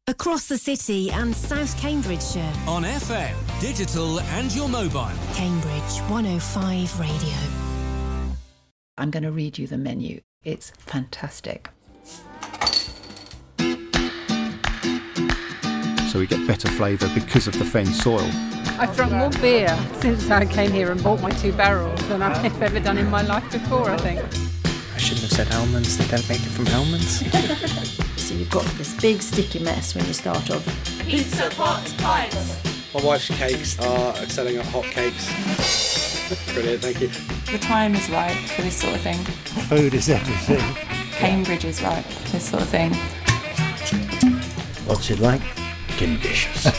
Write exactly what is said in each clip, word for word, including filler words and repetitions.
Across the city and South Cambridgeshire. On F M, digital and your mobile. Cambridge one oh five Radio. I'm going to read you the menu. It's fantastic. So we get better flavour because of the fen soil. I've drunk more beer since I came here and bought my two barrels than I've ever done in my life before, I think. I shouldn't have said almonds, they don't make it from almonds. So you've got this big sticky mess when you start off. Pizza, pots, pints. My wife's cakes are excelling at hot cakes. Brilliant, thank you. The time is right for this sort of thing. Food is everything. Cambridge is right for this sort of thing. What's it like? Delicious.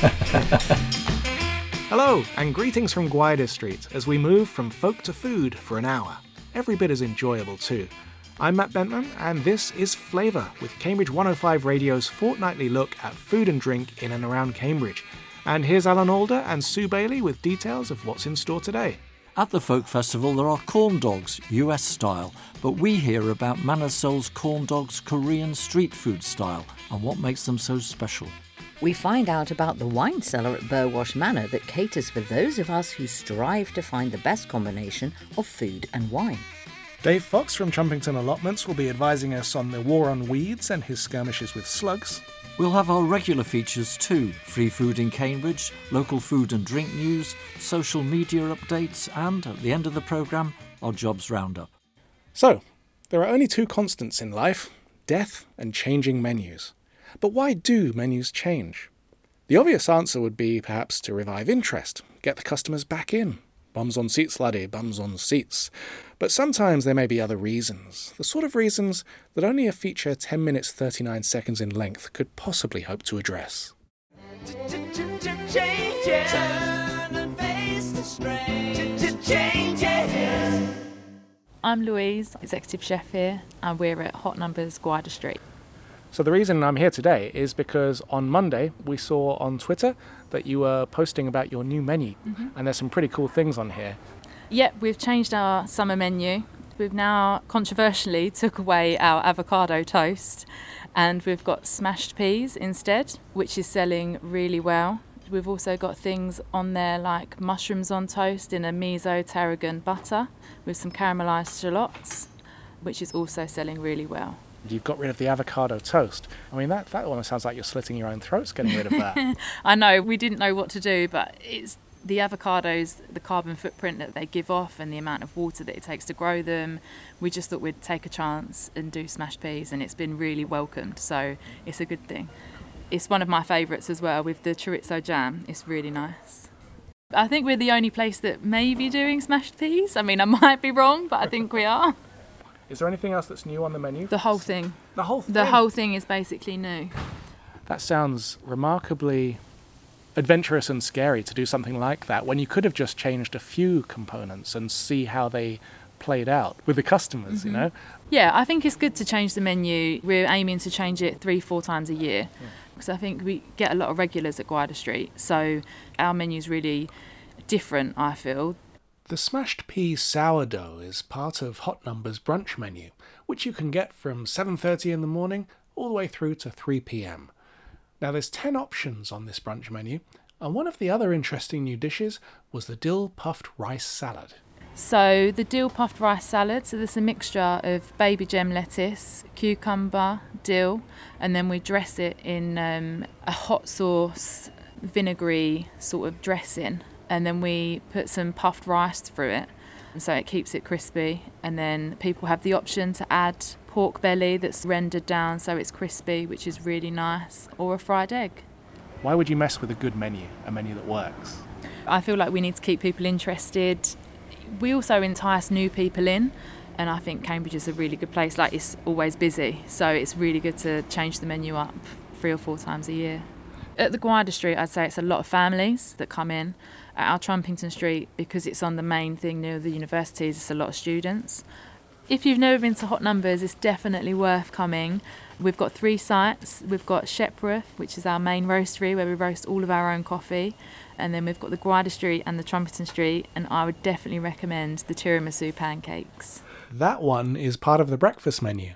Hello, and greetings from Gwydir Street as we move from folk to food for an hour. Every bit as enjoyable too. I'm Matt Bentman, and this is Flavour, with Cambridge one oh five Radio's fortnightly look at food and drink in and around Cambridge. And here's Alan Alder and Sue Bailey with details of what's in store today. At the Folk Festival there are corn dogs, U S style, but we hear about Manor Soul's corn dogs Korean street food style and what makes them so special. We find out about the wine cellar at Burwash Manor that caters for those of us who strive to find the best combination of food and wine. Dave Fox from Trumpington Allotments will be advising us on the war on weeds and his skirmishes with slugs. We'll have our regular features too, free food in Cambridge, local food and drink news, social media updates, and, at the end of the programme, our jobs roundup. So, there are only two constants in life, death and changing menus. But why do menus change? The obvious answer would be perhaps to revive interest, get the customers back in. Bums on seats, laddie, bums on seats. But sometimes there may be other reasons, the sort of reasons that only a feature ten minutes thirty-nine seconds in length could possibly hope to address. I'm Louise, executive chef here, and we're at Hot Numbers, Gwydir Street. So the reason I'm here today is because on Monday we saw on Twitter that you were posting about your new menu, mm-hmm. and there's some pretty cool things on here. Yep, we've changed our summer menu. We've now controversially took away our avocado toast and we've got smashed peas instead, which is selling really well. We've also got things on there like mushrooms on toast in a miso tarragon butter with some caramelised shallots, which is also selling really well. You've got rid of the avocado toast. I mean, that, that almost sounds like you're slitting your own throats getting rid of that. I know, we didn't know what to do, but it's the avocados, the carbon footprint that they give off and the amount of water that it takes to grow them. We just thought we'd take a chance and do smashed peas, and it's been really welcomed, so it's a good thing. It's one of my favourites as well with the chorizo jam. It's really nice. I think we're the only place that may be doing smashed peas. I mean, I might be wrong, but I think we are. Is there anything else that's new on the menu? The whole thing. The whole thing? The whole thing is basically new. That sounds remarkably adventurous and scary to do something like that when you could have just changed a few components and see how they played out with the customers, mm-hmm. you know? Yeah, I think it's good to change the menu. We're aiming to change it three, four times a year yeah. because I think we get a lot of regulars at Gwydir Street. So our menu's really different, I feel. The smashed pea sourdough is part of Hot Numbers brunch menu, which you can get from seven thirty in the morning all the way through to three p.m. Now there's ten options on this brunch menu, and one of the other interesting new dishes was the dill puffed rice salad. So the dill puffed rice salad, so there's a mixture of baby gem lettuce, cucumber, dill, and then we dress it in um, a hot sauce, vinegary sort of dressing. And then we put some puffed rice through it, so it keeps it crispy. And then people have the option to add pork belly that's rendered down so it's crispy, which is really nice, or a fried egg. Why would you mess with a good menu, a menu that works? I feel like we need to keep people interested. We also entice new people in, and I think Cambridge is a really good place. Like, it's always busy, so it's really good to change the menu up three or four times a year. At the Gwydir Street, I'd say it's a lot of families that come in. At our Trumpington Street, because it's on the main thing near the universities, it's a lot of students. If you've never been to Hot Numbers, it's definitely worth coming. We've got three sites. We've got Shepworth, which is our main roastery where we roast all of our own coffee. And then we've got the Gwydir Street and the Trumpington Street, and I would definitely recommend the tiramisu pancakes. That one is part of the breakfast menu.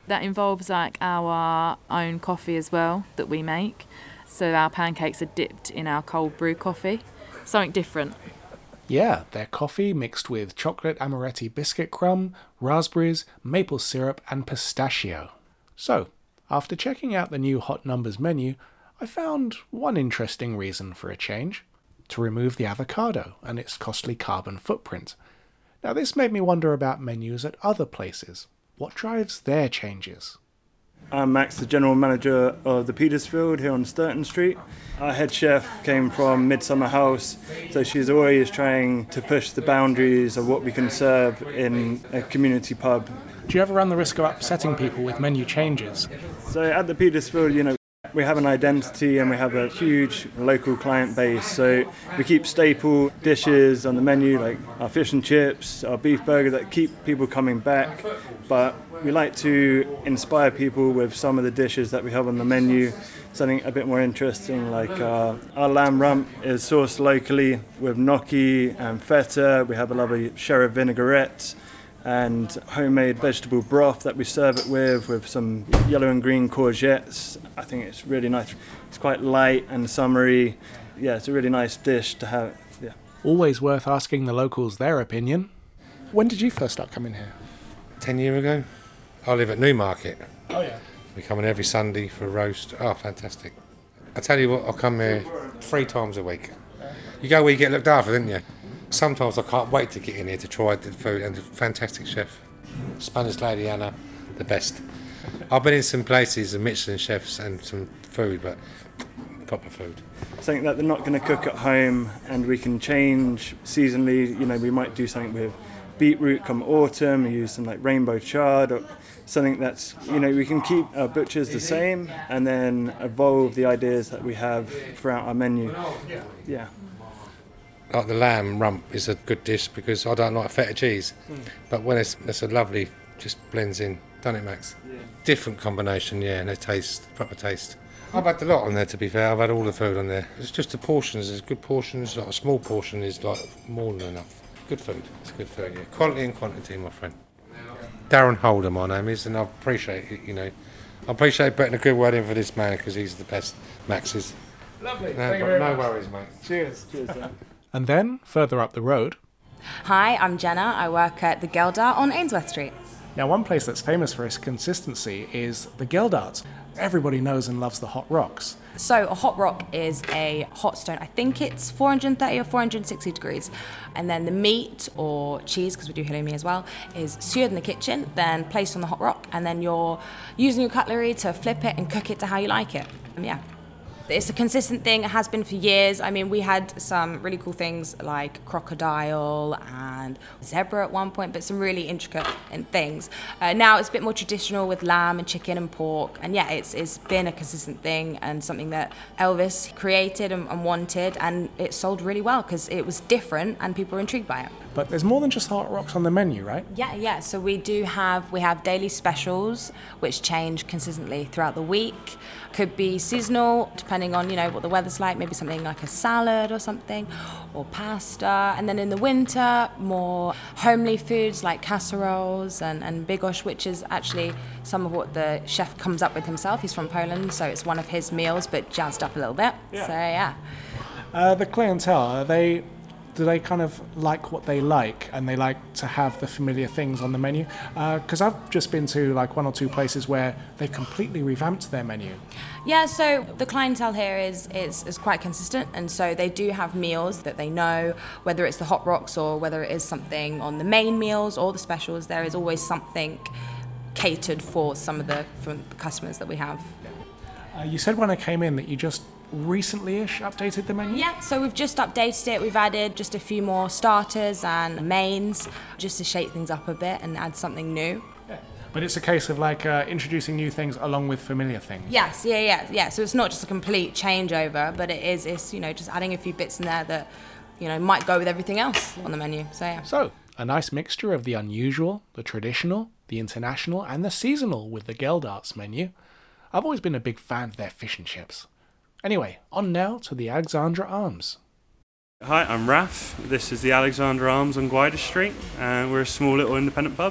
That involves like our own coffee as well that we make. So our pancakes are dipped in our cold brew coffee. Something different. Yeah, they're coffee mixed with chocolate amaretti biscuit crumb, raspberries, maple syrup and pistachio. So, after checking out the new Hot Numbers menu, I found one interesting reason for a change: to remove the avocado and its costly carbon footprint. Now this made me wonder about menus at other places. What drives their changes? I'm Max, the General Manager of the Petersfield here on Sturton Street. Our head chef came from Midsummer House, so she's always trying to push the boundaries of what we can serve in a community pub. Do you ever run the risk of upsetting people with menu changes? So at the Petersfield, you know, we have an identity and we have a huge local client base, so we keep staple dishes on the menu like our fish and chips, our beef burger that keep people coming back, but we like to inspire people with some of the dishes that we have on the menu, something a bit more interesting, like uh, our lamb rump is sourced locally with gnocchi and feta. We have a lovely sherry vinaigrette and homemade vegetable broth that we serve it with, with some yellow and green courgettes. I think it's really nice. It's quite light and summery. Yeah, it's a really nice dish to have. Yeah. Always worth asking the locals their opinion. When did you first start coming here? Ten years ago. I live at Newmarket. Oh yeah. We come in every Sunday for a roast. Oh, fantastic. I tell you what, I come here three times a week. You go where you get looked after, don't you? Sometimes I can't wait to get in here to try the food, and the fantastic chef, Spanish lady Anna, the best. I've been in some places, and Michelin chefs and some food, but proper food. Something that they're not going to cook at home, and we can change seasonally. You know, we might do something with beetroot come autumn, we use some like rainbow chard, or something that's, you know, we can keep our butchers the same and then evolve the ideas that we have throughout our menu. Yeah. Like the lamb rump is a good dish because I don't like feta cheese, mm. but when it's, it's a lovely, just blends in, doesn't it, Max? Yeah. Different combination, yeah, and a taste, proper taste. I've had a lot on there, to be fair. I've had all the food on there. It's just the portions. There's good portions. Like a small portion is like more than enough. Good food. It's good food. Yeah. Quality and quantity, my friend. Darren Holder, my name is, and I appreciate it. You know, I appreciate putting a good word in for this man because he's the best. Max is. Lovely. No, Thank you very no much. worries, mate. Cheers. Cheers. And then, further up the road... Hi, I'm Jenna. I work at the Geldart on Ainsworth Street. Now, one place that's famous for its consistency is the Geldarts. Everybody knows and loves the hot rocks. So a hot rock is a hot stone. I think it's four hundred thirty or four hundred sixty degrees. And then the meat or cheese, because we do halloumi as well, is seared in the kitchen, then placed on the hot rock, and then you're using your cutlery to flip it and cook it to how you like it. And yeah. It's a consistent thing, it has been for years. I mean, we had some really cool things like crocodile and zebra at one point, but some really intricate things. Uh, now it's a bit more traditional with lamb and chicken and pork. And yeah, it's it's been a consistent thing and something that Elvis created and, and wanted, and it sold really well because it was different and people were intrigued by it. But there's more than just hot rocks on the menu, right? Yeah, yeah. So we do have, we have daily specials, which change consistently throughout the week. Could be seasonal, depending on, you know, what the weather's like, maybe something like a salad or something, or pasta. And then in the winter, more homely foods like casseroles and, and bigos, which is actually some of what the chef comes up with himself. He's from Poland, so it's one of his meals, but jazzed up a little bit. Yeah. So, yeah. Uh, the clientele, are they... do they kind of like what they like and they like to have the familiar things on the menu? Because uh, I've just been to like one or two places where they've completely revamped their menu. Yeah, so the clientele here is, is, is quite consistent, and so they do have meals that they know, whether it's the hot rocks or whether it is something on the main meals or the specials, there is always something catered for some of the, from the customers that we have. Uh, you said when I came in that you just recently-ish updated the menu? Yeah, so we've just updated it. We've added just a few more starters and mains just to shake things up a bit and add something new. Yeah. But it's a case of like uh, introducing new things along with familiar things. Yes, yeah, yeah, yeah. So it's not just a complete changeover, but it is, it's, you know, just adding a few bits in there that, you know, might go with everything else on the menu. So yeah. So, a nice mixture of the unusual, the traditional, the international, and the seasonal with the Geldarts menu. I've always been a big fan of their fish and chips. Anyway, on now to the Alexandra Arms. Hi, I'm Raf. This is the Alexandra Arms on Gwyder Street, and we're a small little independent pub.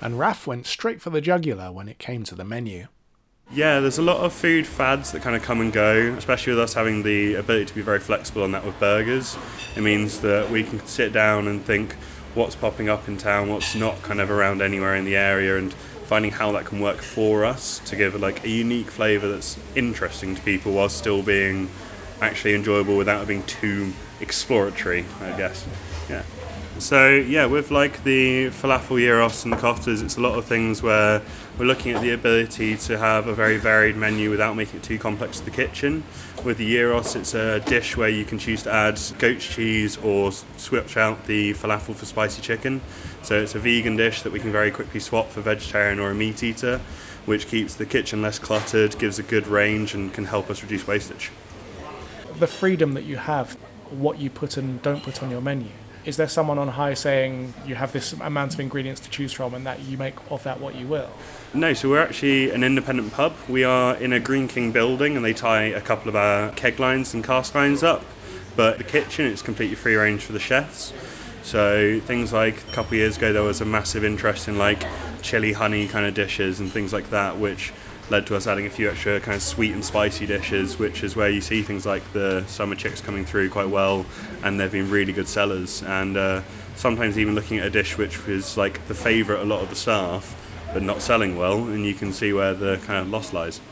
And Raf went straight for the jugular when it came to the menu. Yeah, there's a lot of food fads that kind of come and go, especially with us having the ability to be very flexible on that with burgers. It means that we can sit down and think what's popping up in town, what's not kind of around anywhere in the area, and finding how that can work for us to give like a unique flavour that's interesting to people while still being actually enjoyable without it being too exploratory, I guess. Yeah. So yeah, with like the falafel gyros and the koftas, it's a lot of things where we're looking at the ability to have a very varied menu without making it too complex to the kitchen. With the gyros, it's a dish where you can choose to add goat's cheese or switch out the falafel for spicy chicken. So it's a vegan dish that we can very quickly swap for vegetarian or a meat eater, which keeps the kitchen less cluttered, gives a good range, and can help us reduce wastage. The freedom that you have, what you put and don't put on your menu. Is there someone on high saying you have this amount of ingredients to choose from and that you make of that what you will? No, so we're actually an independent pub. We are in a Green King building and they tie a couple of our keg lines and cask lines up. But the kitchen is completely free range for the chefs. So things like a couple of years ago there was a massive interest in like chili honey kind of dishes and things like that, which led to us adding a few extra kind of sweet and spicy dishes, which is where you see things like the summer chicks coming through quite well, and they've been really good sellers. And uh, sometimes even looking at a dish which is like the favourite a lot of the staff, but not selling well, and you can see where the kind of loss lies.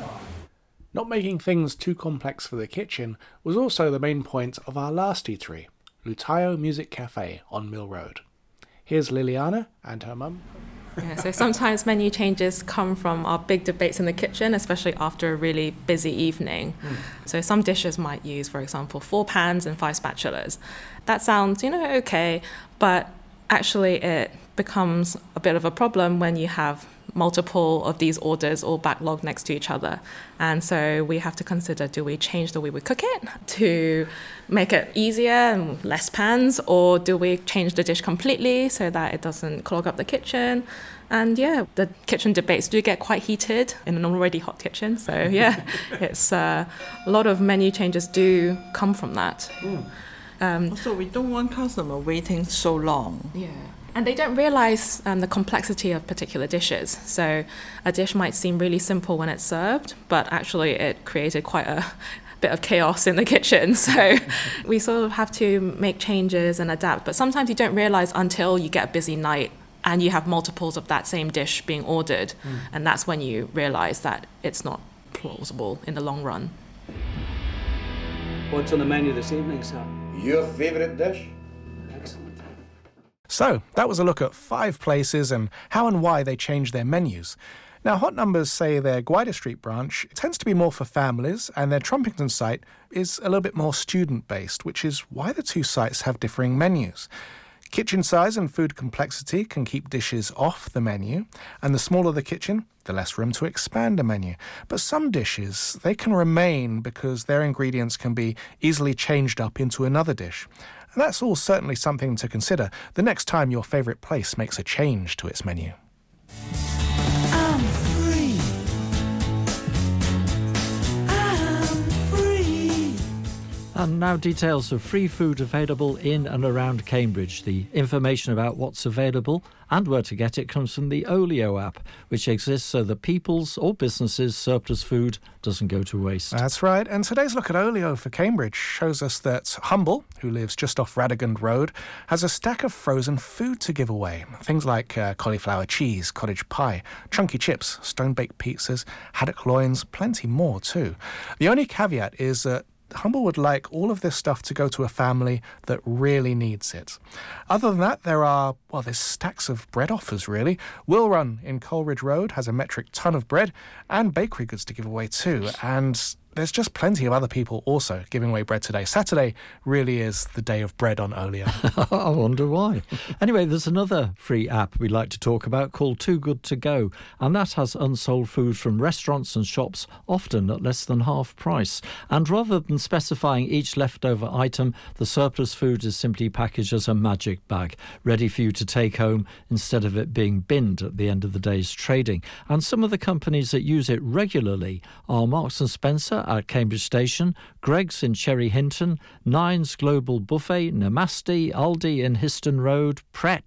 Not making things too complex for the kitchen was also the main point of our last eatery, Lutayo Music Cafe on Mill Road. Here's Liliana and her mum. Yeah, so sometimes menu changes come from our big debates in the kitchen, especially after a really busy evening. Mm. So some dishes might use, for example, four pans and five spatulas. That sounds, you know, okay, but actually it becomes a bit of a problem when you have multiple of these orders all backlogged next to each other. And so we have to consider, do we change the way we cook it to make it easier and less pans, or do we change the dish completely so that it doesn't clog up the kitchen? And yeah, the kitchen debates do get quite heated in an already hot kitchen. So yeah, it's uh, a lot of menu changes do come from that. Mm. Um, so we don't want customer waiting so long. Yeah. And they don't realise um, the complexity of particular dishes. So a dish might seem really simple when it's served, but actually it created quite a bit of chaos in the kitchen. So we sort of have to make changes and adapt. But sometimes you don't realise until you get a busy night and you have multiples of that same dish being ordered. Mm. And that's when you realise that it's not plausible in the long run. What's on the menu this evening, sir? Your favourite dish? Excellent. So, that was a look at five places and how and why they changed their menus. Now, Hot Numbers say their Gwydir Street branch tends to be more for families, and their Trumpington site is a little bit more student-based, which is why the two sites have differing menus. Kitchen size and food complexity can keep dishes off the menu, and the smaller the kitchen, the less room to expand a menu. But some dishes, they can remain because their ingredients can be easily changed up into another dish. And that's all certainly something to consider the next time your favourite place makes a change to its menu. I'm free. I'm free. And now details of free food available in and around Cambridge. The information about what's available and where to get it comes from the Olio app, which exists so that people's or businesses' surplus food doesn't go to waste. That's right. And today's look at Olio for Cambridge shows us that Humble, who lives just off Radegund Road, has a stack of frozen food to give away. Things like uh, cauliflower cheese, cottage pie, chunky chips, stone-baked pizzas, haddock loins, plenty more too. The only caveat is that Humble would like all of this stuff to go to a family that really needs it. Other than that, there are, well, there's stacks of bread offers, really. Will Run in Coleridge Road has a metric ton of bread and bakery goods to give away too. And there's just plenty of other people also giving away bread today. Saturday really is the day of bread on Olio. I wonder why. Anyway, there's another free app we like to talk about called Too Good To Go, and that has unsold food from restaurants and shops, often at less than half price. And rather than specifying each leftover item, the surplus food is simply packaged as a magic bag, ready for you to take home instead of it being binned at the end of the day's trading. And some of the companies that use it regularly are Marks and Spencer at Cambridge Station, Greggs in Cherry Hinton, Nine's Global Buffet, Namaste, Aldi in Histon Road, Pret,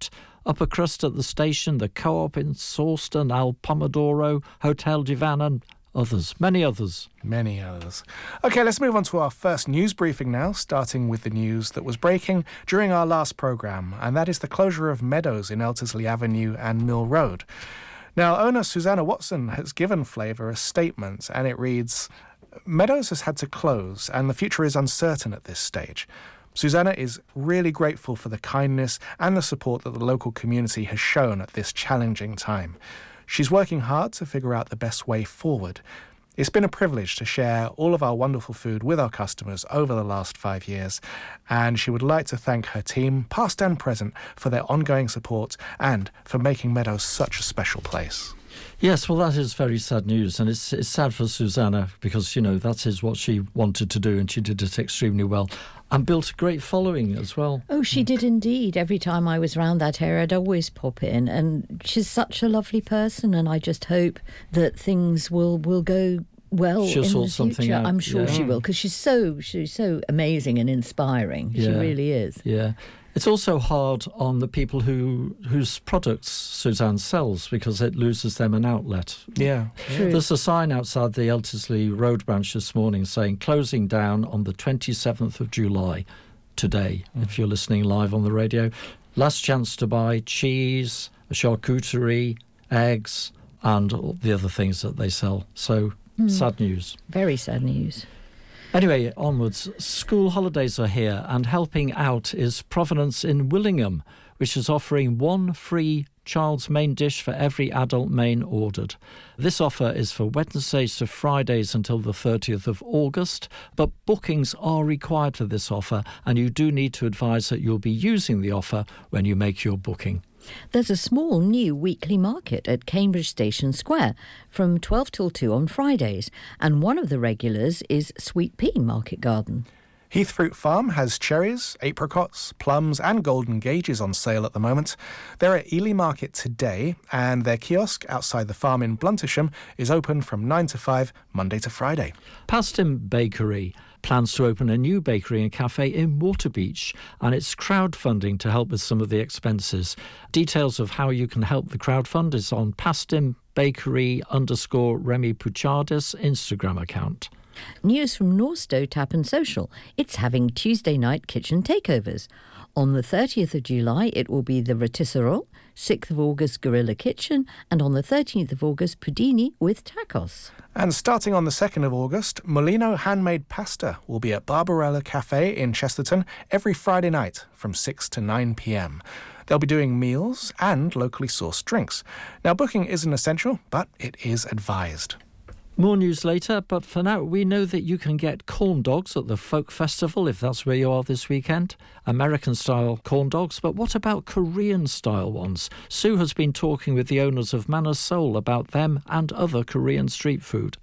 Upper Crust at the station, the Co-op in Sawston, Al Pomodoro, Hotel Divan and others, many others. Many others. OK, let's move on to our first news briefing now, starting with the news that was breaking during our last programme, and that is the closure of Meadows in Eltersley Avenue and Mill Road. Now, owner Susanna Watson has given Flavour a statement, and it reads, Meadows has had to close, and the future is uncertain at this stage. Susanna is really grateful for the kindness and the support that the local community has shown at this challenging time. She's working hard to figure out the best way forward. It's been a privilege to share all of our wonderful food with our customers over the last five years, and she would like to thank her team, past and present, for their ongoing support and for making Meadows such a special place. Yes, well, that is very sad news, and it's, it's sad for Susanna because, you know, that is what she wanted to do, and she did it extremely well. And built a great following as well. Oh, she did indeed. Every time I was round that area, I'd always pop in. And she's such a lovely person, and I just hope that things will, will go well She'll in sort the something future. out. I'm sure yeah. she will, because she's so she's so amazing and inspiring. Yeah. She really is. Yeah. It's also hard on the people who whose products Suzanne sells because it loses them an outlet. Yeah. True. There's a sign outside the Eltersley Road branch this morning saying closing down on the twenty-seventh of July today, mm. if you're listening live on the radio. Last chance to buy cheese, a charcuterie, eggs and all the other things that they sell. So mm. sad news. Very sad news. Anyway, onwards. School holidays are here, and helping out is Provenance in Willingham, which is offering one free child's main dish for every adult main ordered. This offer is for Wednesdays to Fridays until the thirtieth of August, but bookings are required for this offer, and you do need to advise that you'll be using the offer when you make your booking. There's a small new weekly market at Cambridge Station Square from twelve till two on Fridays, and one of the regulars is Sweet Pea Market Garden. Heathfruit Farm has cherries, apricots, plums and golden gages on sale at the moment. They're at Ely Market today, and their kiosk outside the farm in Bluntisham is open from nine to five, Monday to Friday. Paston Bakery plans to open a new bakery and cafe in Waterbeach, and it's crowdfunding to help with some of the expenses. Details of how you can help the crowdfund is on Paston Bakery underscore Remy Puchardis Instagram account. News from Norstow Tap and Social. It's having Tuesday night kitchen takeovers. On the thirtieth of July, it will be the Rotisserie, sixth of August, Gorilla Kitchen, and on the thirteenth of August, Pudini with tacos. And starting on the second of August, Molino Handmade Pasta will be at Barbarella Cafe in Chesterton every Friday night from six to nine p.m. They'll be doing meals and locally sourced drinks. Now, booking isn't essential, but it is advised. More news later, but for now, we know that you can get corn dogs at the Folk Festival, if that's where you are this weekend. American-style corn dogs, but what about Korean-style ones? Sue has been talking with the owners of Manor Soul about them and other Korean street food.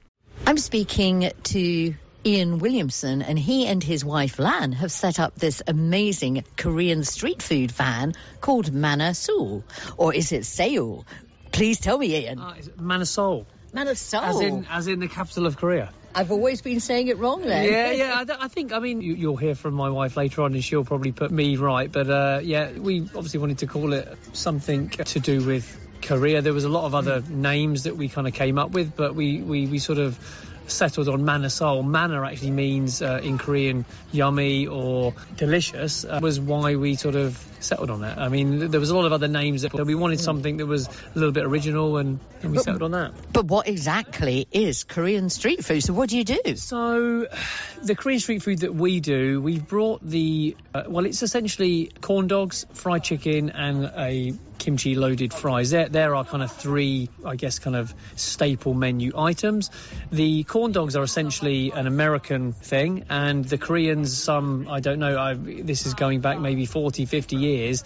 I'm speaking to Ian Williamson, and he and his wife Lan have set up this amazing Korean street food van called Manor Soul. Or is it Seoul? Please tell me, Ian. Uh, it's Manor Soul. Manor Soul? As in, as in the capital of Korea. I've always been saying it wrong then. Yeah, yeah, I, th- I think, I mean, you, you'll hear from my wife later on and she'll probably put me right. But, uh, yeah, we obviously wanted to call it something to do with Korea. There was a lot of other mm. names that we kind of came up with, but we, we, we sort of settled on Manor Soul. Manor actually means, uh, in Korean, yummy or delicious, uh, was why we sort of settled on it. I mean, there was a lot of other names that we wanted something that was a little bit original, and, and we but, settled on that. But what exactly is Korean street food? So what do you do? So the Korean street food that we do, we've brought the, uh, well, it's essentially corn dogs, fried chicken and a kimchi loaded fries. They're, they're our kind of three, I guess, kind of staple menu items. The corn dogs are essentially an American thing, and the Koreans, some, I don't know, I, this is going back maybe forty, fifty years,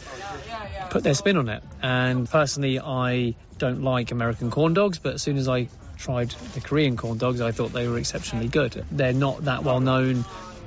put their spin on it. And personally, I don't like American corn dogs, but as soon as I tried the Korean corn dogs, I thought they were exceptionally good. They're not that well known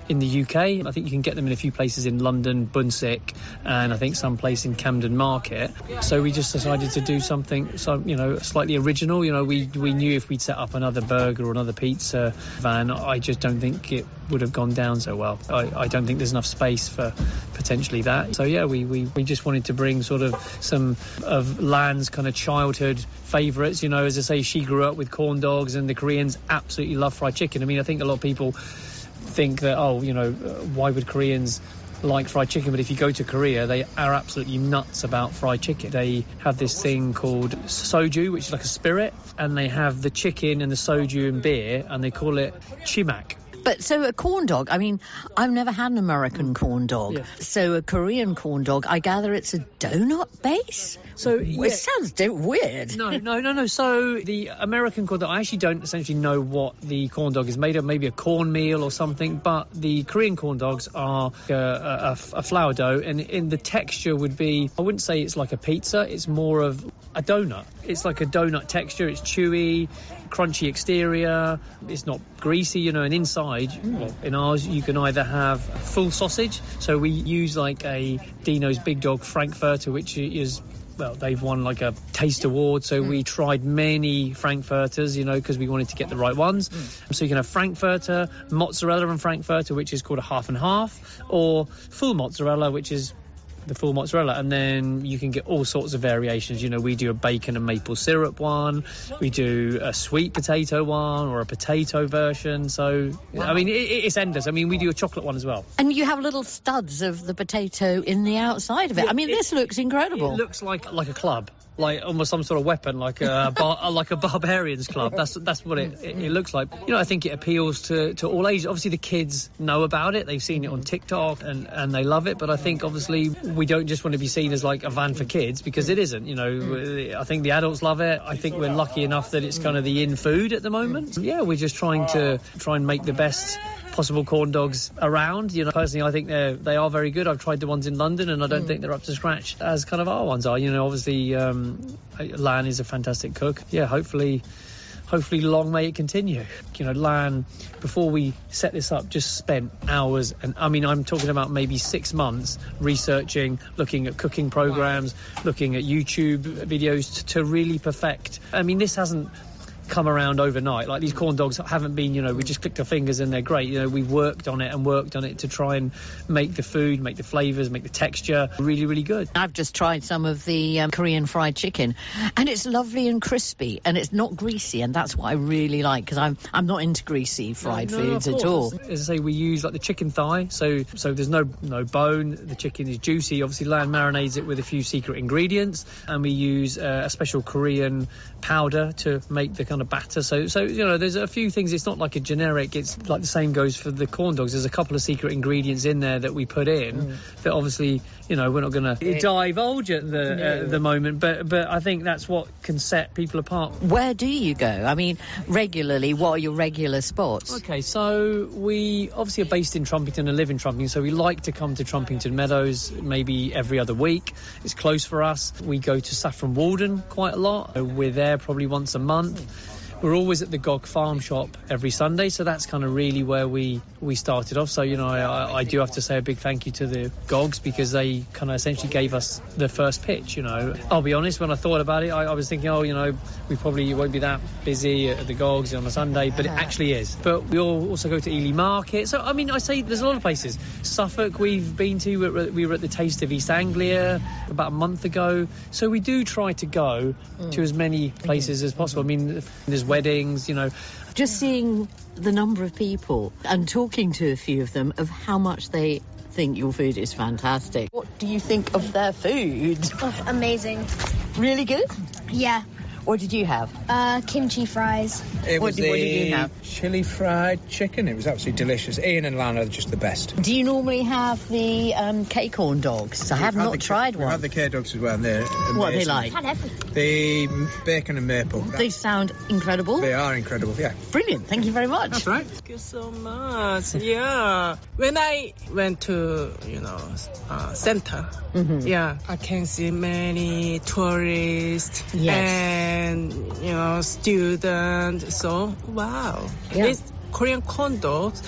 in the U K. I think you can get them in a few places in London, Bunswick, and I think some place in Camden Market. So we just decided to do something, so you know, slightly original. You know, we we knew if we'd set up another burger or another pizza van, I just don't think it would have gone down so well. I, I don't think there's enough space for potentially that. So yeah, we, we, we just wanted to bring sort of some of Lan's kind of childhood favourites. You know, as I say, she grew up with corn dogs, and the Koreans absolutely love fried chicken. I mean, I think a lot of people think that, oh, you know, why would Koreans like fried chicken? But if you go to Korea, they are absolutely nuts about fried chicken. They have this thing called soju, which is like a spirit, and they have the chicken and the soju and beer, and they call it chimak. But so a corn dog, I mean, I've never had an American corn dog. Yeah. So a Korean corn dog, I gather it's a donut base? So It sounds d- weird. No, no, no, no. So the American corn dog, I actually don't essentially know what the corn dog is made of, maybe a cornmeal or something, but the Korean corn dogs are a, a, a flour dough, and in the texture would be, I wouldn't say it's like a pizza, it's more of a donut. It's like a donut texture, it's chewy, crunchy exterior, it's not greasy, you know, and inside, well, in ours, you can either have full sausage, so we use like a Dino's Big Dog Frankfurter, which is, well, they've won like a taste award, so mm. we tried many Frankfurters, you know, because we wanted to get the right ones. Mm. So you can have Frankfurter, mozzarella and Frankfurter, which is called a half and half, or full mozzarella, which is the full mozzarella, and then you can get all sorts of variations. You know, we do a bacon and maple syrup one, we do a sweet potato one, or a potato version. So wow. I mean, it, it's endless. I mean, we do a chocolate one as well. And you have little studs of the potato in the outside of it. Yeah, I mean, it, this looks incredible. It looks like like a club, like almost some sort of weapon, like a bar, like a barbarian's club. That's that's what it, it, it looks like. You know, I think it appeals to, to all ages. Obviously, the kids know about it; they've seen it on TikTok and, and they love it. But I think obviously we don't just want to be seen as like a van for kids, because it isn't. You know, I think the adults love it. I think we're lucky enough that it's kind of the in food at the moment. Yeah, we're just trying to try and make the best possible corn dogs around. You know, personally, I think they're they are very good. I've tried the ones in London, and I don't mm. think they're up to scratch as kind of our ones are. You know, obviously, um, Lan is a fantastic cook. Yeah, hopefully, hopefully, long may it continue. You know, Lan, before we set this up, just spent hours, and I mean, I'm talking about maybe six months researching, looking at cooking programs, looking at YouTube videos to, to really perfect. I mean, this hasn't come around overnight. Like, these corn dogs haven't been, you know, we just clicked our fingers and they're great. You know, we've worked on it and worked on it to try and make the food, make the flavours, make the texture really, really good. I've just tried some of the um, Korean fried chicken, and it's lovely and crispy, and it's not greasy, and that's what I really like, because I'm I'm not into greasy fried no, no, foods at all. As I say, we use like the chicken thigh, so so there's no no bone. The chicken is juicy. Obviously, Lan marinades it with a few secret ingredients, and we use uh, a special Korean powder to make the kind of batter. So, so you know, there's a few things. It's not like a generic. It's like the same goes for the corn dogs. There's a couple of secret ingredients in there that we put in mm. that obviously, you know, we're not going to divulge at the no. uh, the moment. But but I think that's what can set people apart. Where do you go? I mean, regularly, what are your regular spots? Okay, so we obviously are based in Trumpington and live in Trumpington, so we like to come to Trumpington Meadows maybe every other week. It's close for us. We go to Saffron Walden quite a lot. We're there probably once a month. We're always at the Gog Farm Shop every Sunday, so that's kind of really where we, we started off. So, you know, I, I do have to say a big thank you to the Gogs, because they kind of essentially gave us the first pitch, you know. I'll be honest, when I thought about it, I, I was thinking, oh, you know, we probably won't be that busy at the Gogs on a Sunday, but it actually is. But we all also go to Ely Market. So, I mean, I say there's a lot of places. Suffolk we've been to. We were, we were at the Taste of East Anglia about a month ago. So we do try to go mm. to as many places mm. as possible. I mean, there's weddings, you know. Just seeing the number of people and talking to a few of them of how much they think your food is fantastic. What do you think of their food? Oh, amazing. Really good? Yeah. What did you have? Uh, kimchi fries. It what was did, the what did you have? chili fried chicken. It was absolutely delicious. Ian and Lana are just the best. Do you normally have the um, K-corn dogs? I have not the, tried one. We have the K-dogs as well. And they're what are they like? I've had everything. The bacon and maple. They sound incredible. They are incredible, yeah. Brilliant. Thank you very much. That's right. Thank you so much. Yeah. When I went to, you know, uh, center, mm-hmm. yeah, I can see many tourists yes. and, you know, students. So, wow. Yeah. These Korean corn dogs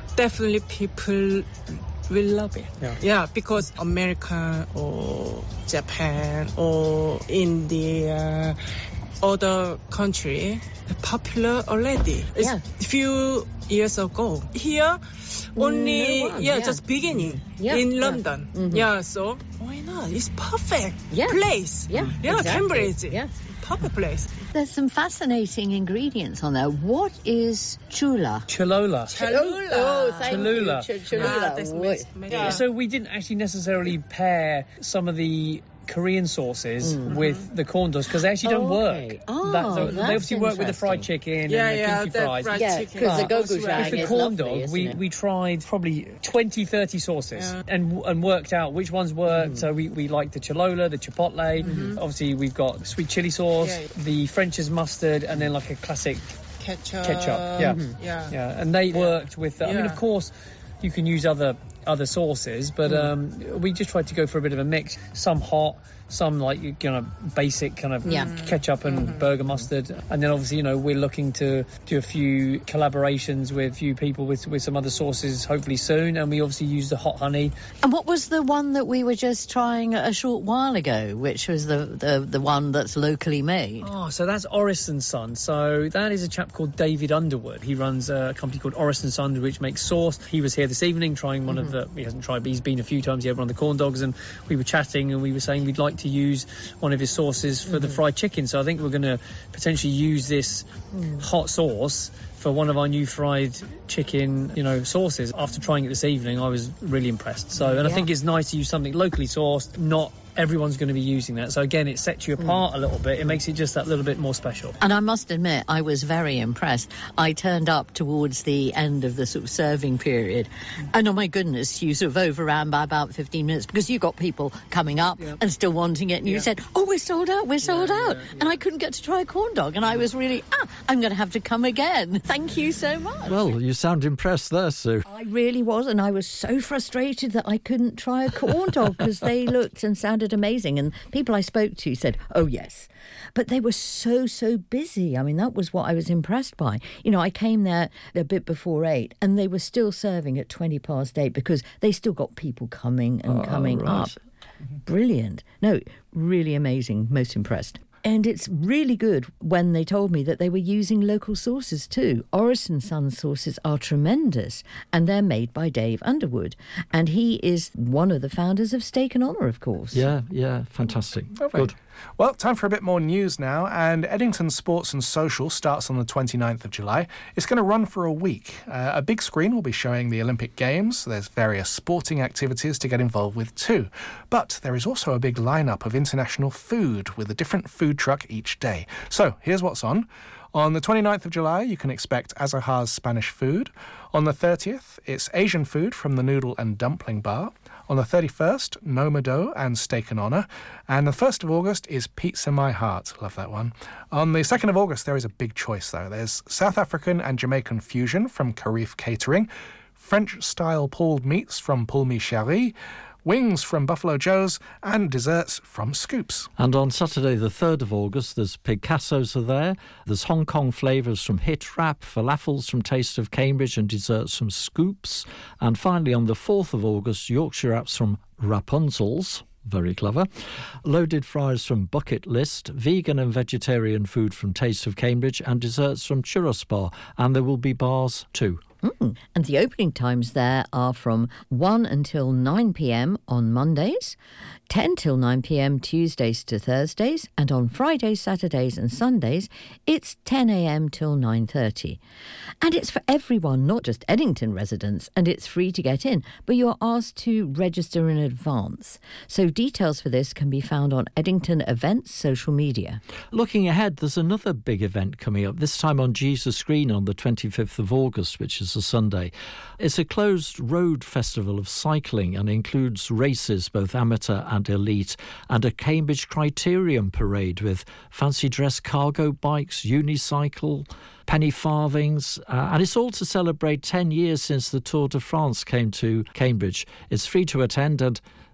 definitely people will love it. Yeah. Yeah, because America or Japan or India, other country, popular already. It's Yeah. few years ago. Here, only No one, yeah, yeah. just beginning Yeah, in yeah. London. Mhm. Yeah, so why not? It's perfect Yeah. place. Yeah, yeah, exactly. Cambridge. Yeah. Perfect place. There's some fascinating ingredients on there. What is chula? Cholula. Cholula. Oh, thank Cholula. you. Ch- Cholula. Ah, that's What- makes- Yeah. So we didn't actually necessarily pair some of the Korean sauces Mm. with the corn dogs because they actually don't Oh, okay. work. Oh, That- so they that's obviously work with the fried interesting. chicken Yeah, and the yeah, kimchi that fries. fried Yeah, chicken. because the But gochujang with the is corn lovely, dog, isn't we, it? we tried probably twenty, thirty sauces Yeah. and and worked out which ones worked. Mm. So we, we liked the Cholula, the Chipotle. Mm-hmm. Obviously, we've got sweet chili sauce, Yeah. the French's mustard, and then like a classic Ketchup. ketchup. Yeah. Yeah. Yeah, and they worked with. I mean, Yeah. of course, you can use other other sauces, but Mm. um, we just tried to go for a bit of a mix. Some hot, some like you know basic kind of Yeah. ketchup and Mm-hmm. burger mustard, and then obviously you know we're looking to do a few collaborations with a few people with with some other sauces hopefully soon, and we obviously use the hot honey. And what was the one that we were just trying a short while ago, which was the, the, the one that's locally made? Oh, so that's Orris and Son. So that is a chap called David Underwood. He runs a company called Orris and Son, which makes sauce. He was here this evening trying one of the. He hasn't tried, but he's been a few times here on the corn dogs, and we were chatting, and we were saying we'd like to use one of his sauces for the fried chicken. So I think we're going to potentially use this hot sauce for one of our new fried chicken, you know, sauces. After trying it this evening, I was really impressed. So, and I Yeah. think it's nice to use something locally sourced, not everyone's going to be using that. So again, it sets you apart a little bit. It makes it just that little bit more special. And I must admit, I was very impressed. I turned up towards the end of the sort of serving period, and oh my goodness, you sort of overran by about fifteen minutes because you got people coming up Yeah. and still wanting it, and you Yeah. said, "Oh, we're sold out, we're sold Yeah, out," yeah, yeah. and I couldn't get to try a corn dog, and I was really, ah, I'm going to have to come again. Thank you so much. Well, you sound impressed there, Sue. I really was, and I was so frustrated that I couldn't try a corn dog because they looked and sounded amazing. And people I spoke to said, oh, yes. But they were so, so busy. I mean, that was what I was impressed by. You know, I came there a bit before eight, and they were still serving at twenty past eight because they still got people coming and Oh, coming right. up. Brilliant. No, really amazing. Most impressed. And it's really good when they told me that they were using local sources too. Orris and Sons sauces are tremendous, and they're made by Dave Underwood. And he is one of the founders of Steak and Honour, of course. Yeah, yeah, fantastic. Lovely. Good. Well, time for a bit more news now, and Eddington Sports and Social starts on the twenty-ninth of July. It's going to run for a week. Uh, a big screen will be showing the Olympic Games. There's various sporting activities to get involved with too. But there is also a big lineup of international food with a different food truck each day. So here's what's on. On the twenty-ninth of July, you can expect Azahar's Spanish food. On the thirtieth, it's Asian food from the Noodle and Dumpling Bar. On the thirty-first, Nomado and Steak and Honour. And the first of August is Pizza My Heart. Love that one. On the second of August, there is a big choice, though. There's South African and Jamaican fusion from Karif Catering, French-style pulled meats from Poulmi Chéri, wings from Buffalo Joe's, and desserts from Scoops. And on Saturday, the third of August, there's Picassos are there. There's Hong Kong flavours from Hit Wrap, falafels from Taste of Cambridge, and desserts from Scoops. And finally, on the fourth of August, Yorkshire wraps from Rapunzel's. Very clever. Loaded fries from Bucket List, vegan and vegetarian food from Taste of Cambridge, and desserts from Churros Bar. And there will be bars too. Mm. And the opening times there are from one until nine p.m. on Mondays, ten till nine p.m. Tuesdays to Thursdays, and on Fridays, Saturdays and Sundays, it's ten a.m. till nine thirty. And it's for everyone, not just Eddington residents, and it's free to get in, but you're asked to register in advance. So details for this can be found on Eddington Events social media. Looking ahead, there's another big event coming up, this time on Jesus Green on the twenty-fifth of August, which is a Sunday. It's a closed road festival of cycling and includes races, both amateur and elite, and a Cambridge Criterium parade with fancy dress cargo bikes, unicycle, penny farthings, uh, and it's all to celebrate ten years since the Tour de France came to Cambridge. It's free to attend, and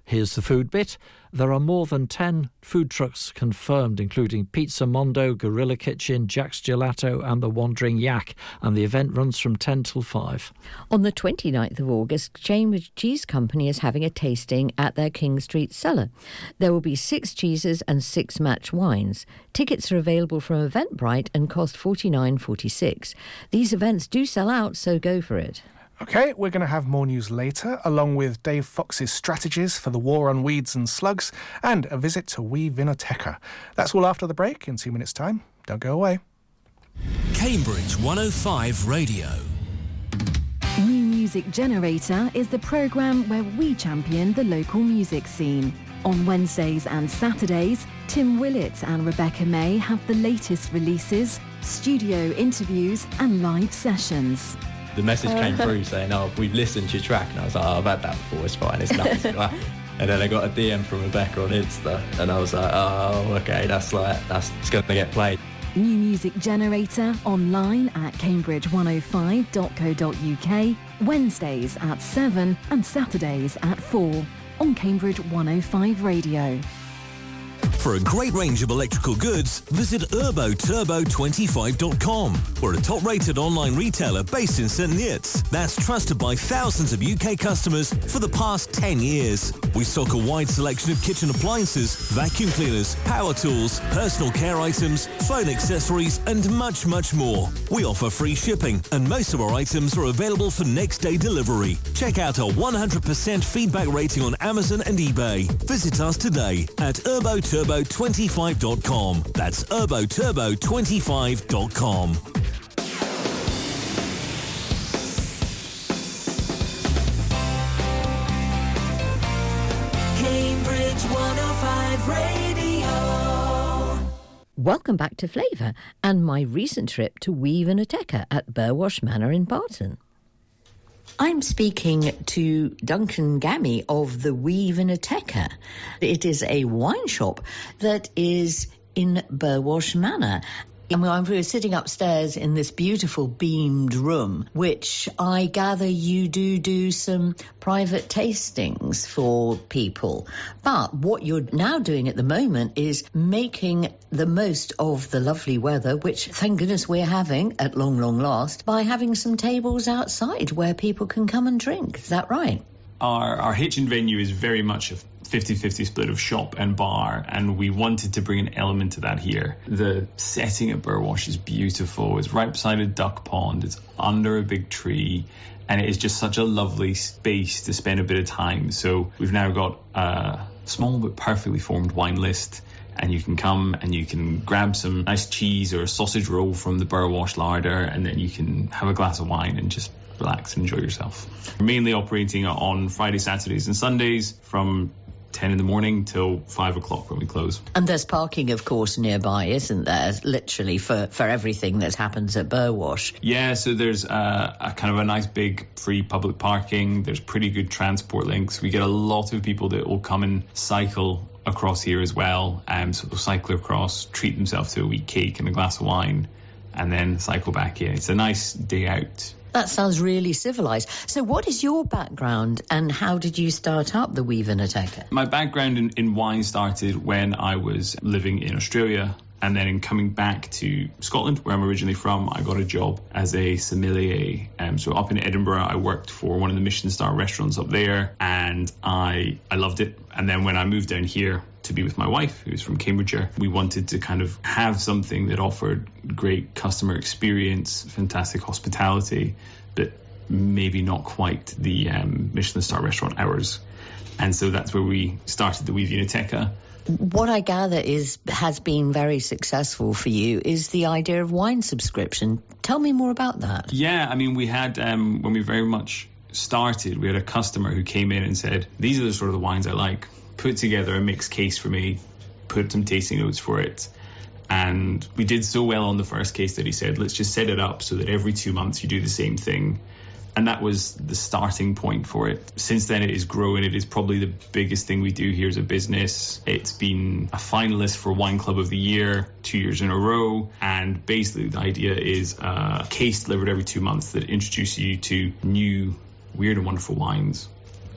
Here's the food bit. There are more than ten food trucks confirmed, including Pizza Mondo, Gorilla Kitchen, Jack's Gelato and The Wandering Yak, and the event runs from ten till five. On the twenty-ninth of August, Cambridge Cheese Company is having a tasting at their King Street cellar. There will be six cheeses and six match wines. Tickets are available from Eventbrite and cost forty-nine forty-six. These events do sell out, so go for it. OK, we're going to have more news later, along with Dave Fox's strategies for the war on weeds and slugs, and a visit to Wee Vinoteca. That's all after the break in two minutes' time. Don't go away. Cambridge one oh five Radio. New Music Generator is the programme where we champion the local music scene. On Wednesdays and Saturdays, Tim Willett and Rebecca May have the latest releases, studio interviews and live sessions. The message came through saying, oh, we've listened to your track. And I was like, oh, I've had that before, it's fine, it's nothing. And then I got a D M from Rebecca on Insta, and I was like, oh, OK, that's like, that's it's going to get played. New Music Generator online at cambridge one oh five dot co dot uk, Wednesdays at seven and Saturdays at four on Cambridge one oh five Radio. For a great range of electrical goods, visit urbo turbo twenty-five dot com. We're a top-rated online retailer based in St Neots that's trusted by thousands of U K customers for the past ten years. We stock a wide selection of kitchen appliances, vacuum cleaners, power tools, personal care items, phone accessories, and much, much more. We offer free shipping, and most of our items are available for next-day delivery. Check out our one hundred percent feedback rating on Amazon and eBay. Visit us today at urbo turbo twenty-five dot com. That's urbo turbo twenty-five dot com. Cambridge one oh five Radio. Welcome back to Flavour and my recent trip to Wee Vinoteca at Burwash Manor in Barton. I'm speaking to Duncan Gammy of the Wee Vinoteca. It is a wine shop that is in Burwash Manor. And we're sitting upstairs in this beautiful beamed room, which I gather you do do some private tastings for people. But what you're now doing at the moment is making the most of the lovely weather, which thank goodness we're having at long, long last, by having some tables outside where people can come and drink. Is that right? Our, our Hitchin venue is very much a fifty-fifty split of shop and bar, and we wanted to bring an element to that here. The setting at Burwash is beautiful. It's right beside a duck pond. It's under a big tree, and it is just such a lovely space to spend a bit of time. So we've now got a small but perfectly formed wine list, and you can come and you can grab some nice cheese or a sausage roll from the Burwash larder, and then you can have a glass of wine and just relax and enjoy yourself. We're mainly operating on Friday, Saturdays and Sundays from ten in the morning till five o'clock when we close. And there's parking, of course, nearby, isn't there? Literally for, for everything that happens at Burwash. Yeah, so there's a, a kind of a nice big free public parking. There's pretty good transport links. We get a lot of people that will come and cycle across here as well. Um, so they'll cycle across, treat themselves to a wee cake and a glass of wine, and then cycle back in. It's a nice day out. That sounds really civilised. So what is your background and how did you start up the Wee Vinoteca? My background in, in wine started when I was living in Australia, and then in coming back to Scotland, where I'm originally from, I got a job as a sommelier. Um, so up in Edinburgh, I worked for one of the Michelin star restaurants up there, and I, I loved it. And then when I moved down here to be with my wife, who's from Cambridgeshire, we wanted to kind of have something that offered great customer experience, fantastic hospitality, but maybe not quite the um, Michelin star restaurant hours. And so that's where we started the Wee Vinoteca. What I gather is has been very successful for you is the idea of wine subscription. Tell me more about that. Yeah, I mean, we had, um, when we very much started, we had a customer who came in and said, these are the sort of the wines I like. Put together a mixed case for me, put some tasting notes for it. And we did so well on the first case that he said, let's just set it up so that every two months you do the same thing. And that was the starting point for it. Since then, it is growing. It is probably the biggest thing we do here as a business. It's been a finalist for Wine Club of the Year two years in a row. And basically, the idea is a case delivered every two months that introduces you to new, weird and wonderful wines.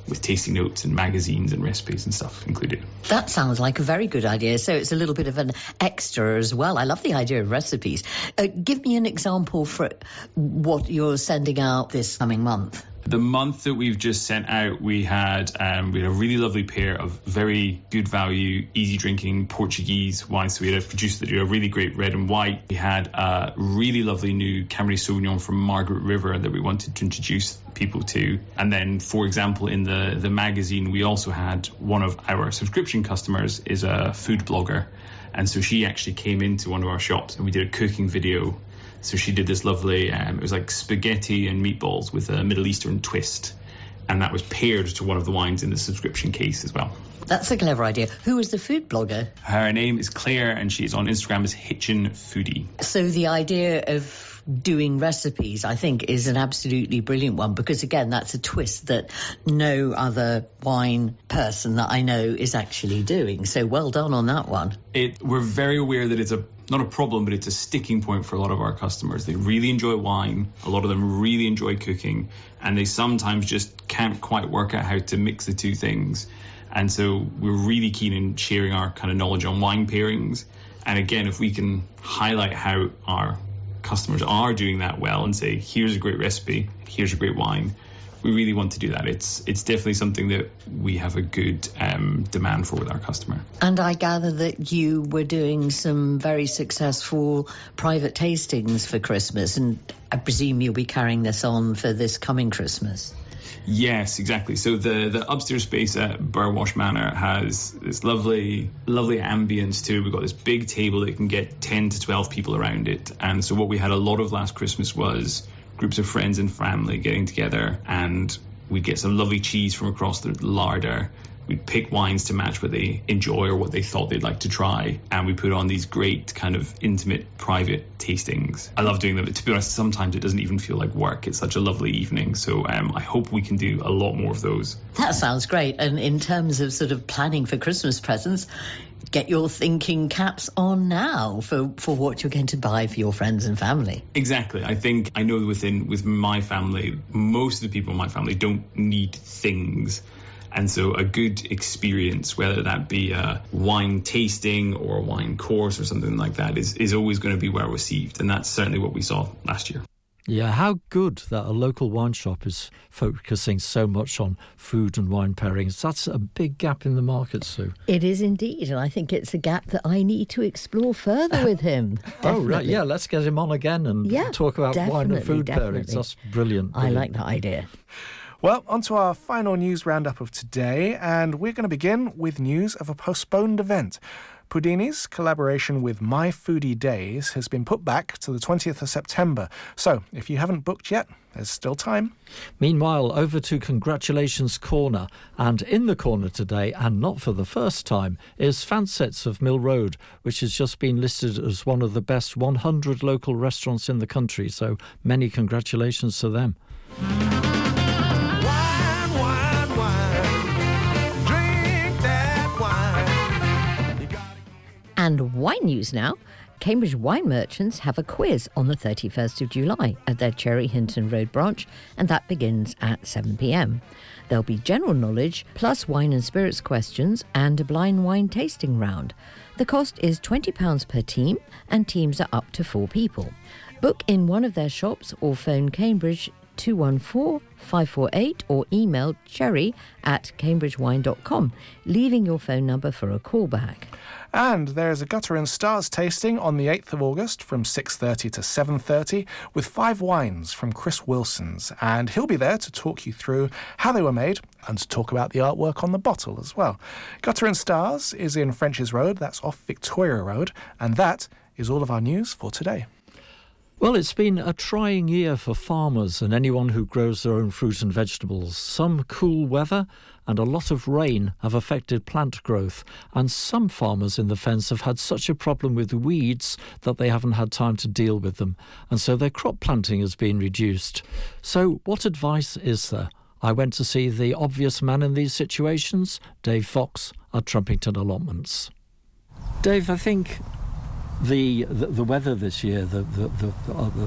with tasting notes and magazines and recipes and stuff included. That sounds like a very good idea. So it's a little bit of an extra as well. I love the idea of recipes. Uh, give me an example for what you're sending out this coming month. The month that we've just sent out, we had um, we had a really lovely pair of very good value, easy drinking Portuguese wines. So we had a producer that did a really great red and white. We had a really lovely new Cabernet Sauvignon from Margaret River that we wanted to introduce people to. And then, for example, in the, the magazine, we also had one of our subscription customers is a food blogger. And so she actually came into one of our shops and we did a cooking video. So she did this lovely, um, it was like spaghetti and meatballs with a Middle Eastern twist. And that was paired to one of the wines in the subscription case as well. That's a clever idea. Who is the food blogger? Her name is Claire and she's on Instagram as Hitchin Foodie. So the idea of doing recipes, I think, is an absolutely brilliant one because, again, that's a twist that no other wine person that I know is actually doing. So well done on that one. It, we're very aware that it's a not a problem, but it's a sticking point for a lot of our customers. They really enjoy wine. A lot of them really enjoy cooking, and they sometimes just can't quite work out how to mix the two things. And so we're really keen in sharing our kind of knowledge on wine pairings. And again, if we can highlight how our customers are doing that well and say, here's a great recipe, here's a great wine, we really want to do that. It's it's definitely something that we have a good um, demand for with our customer. And I gather that you were doing some very successful private tastings for Christmas, and I presume you'll be carrying this on for this coming Christmas. Yes, exactly. So the, the upstairs space at Burwash Manor has this lovely, lovely ambience too. We've got this big table that can get ten to twelve people around it. And so what we had a lot of last Christmas was groups of friends and family getting together, and we'd get some lovely cheese from across the larder. We'd pick wines to match what they enjoy or what they thought they'd like to try, and we put on these great kind of intimate, private tastings. I love doing them. To be honest, sometimes it doesn't even feel like work. It's such a lovely evening, so um, I hope we can do a lot more of those. That sounds great. And in terms of sort of planning for Christmas presents, get your thinking caps on now for, for what you're going to buy for your friends and family. Exactly. I think I know within with my family, most of the people in my family don't need things. And so a good experience, whether that be a wine tasting or a wine course or something like that, is, is always going to be well received. And that's certainly what we saw last year. Yeah, how good that a local wine shop is focusing so much on food and wine pairings. That's a big gap in the market, Sue. It is indeed, and I think it's a gap that I need to explore further with him. Oh, right, yeah, let's get him on again and yeah, talk about wine and food definitely. pairings. That's brilliant, brilliant. I like that idea. Well, on to our final news roundup of today, and we're going to begin with news of a postponed event. Pudini's collaboration with My Foodie Days has been put back to the twentieth of September. So, if you haven't booked yet, there's still time. Meanwhile, over to Congratulations Corner. And in the corner today, and not for the first time, is Fansets of Mill Road, which has just been listed as one of the best one hundred local restaurants in the country. So, many congratulations to them. And wine news now. Cambridge wine merchants have a quiz on the thirty-first of July at their Cherry Hinton Road branch, and that begins at seven p.m. There'll be general knowledge, plus wine and spirits questions, and a blind wine tasting round. The cost is twenty pounds per team, and teams are up to four people. Book in one of their shops or phone Cambridge two one four, five four eight or email cherry at cambridge wine dot com, leaving your phone number for a callback. And there's a Gutter and Stars tasting on the eighth of August from six thirty to seven thirty with five wines from Chris Wilson's. And he'll be there to talk you through how they were made and to talk about the artwork on the bottle as well. Gutter and Stars is in French's Road, that's off Victoria Road. And that is all of our news for today. Well, it's been a trying year for farmers and anyone who grows their own fruit and vegetables. Some cool weather and a lot of rain have affected plant growth, and some farmers in the fens have had such a problem with weeds that they haven't had time to deal with them, and so their crop planting has been reduced. So what advice is there? I went to see the obvious man in these situations, Dave Fox at Trumpington Allotments. Dave, I think The, the the weather this year, the the the, uh, the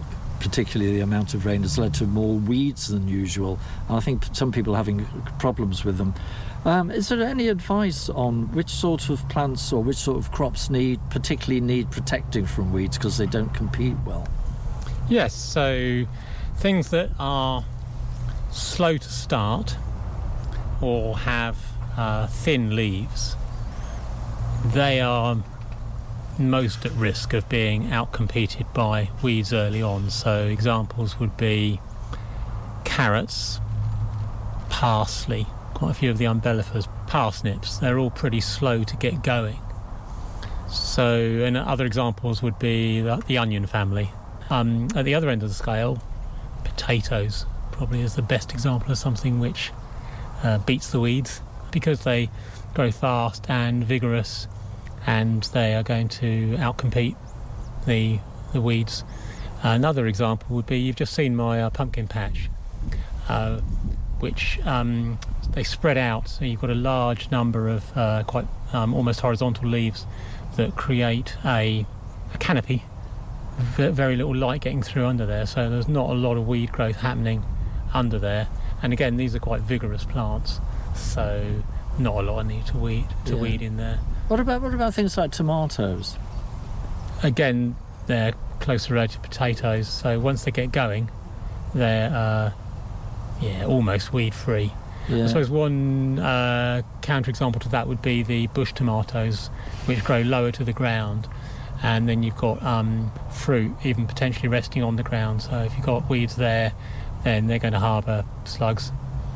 particularly the amount of rain has led to more weeds than usual. And I think some people are having problems with them. Um, is there any advice on which sort of plants or which sort of crops need particularly need protecting from weeds because they don't compete well? Yes, so things that are slow to start or have uh, thin leaves, they are most at risk of being outcompeted by weeds early on. So examples would be carrots, parsley, quite a few of the umbellifers, parsnips. They're all pretty slow to get going. So, and other examples would be the, the onion family. Um, at the other end of the scale, potatoes probably is the best example of something which uh, beats the weeds because they grow fast and vigorous, and they are going to outcompete the the weeds. Another example would be, you've just seen my uh, pumpkin patch, uh, which um, they spread out, so you've got a large number of uh, quite um, almost horizontal leaves that create a, a canopy, v- very little light getting through under there, so there's not a lot of weed growth happening under there. And again, these are quite vigorous plants, so not a lot of need to weed to Yeah. weed in there. What about what about things like tomatoes? Again, they're closer related to potatoes, so once they get going, they're uh, yeah almost weed free. Yeah. I suppose one uh, counterexample to that would be the bush tomatoes, which grow lower to the ground, and then you've got um, fruit even potentially resting on the ground. So if you've got weeds there, then they're going to harbour slugs,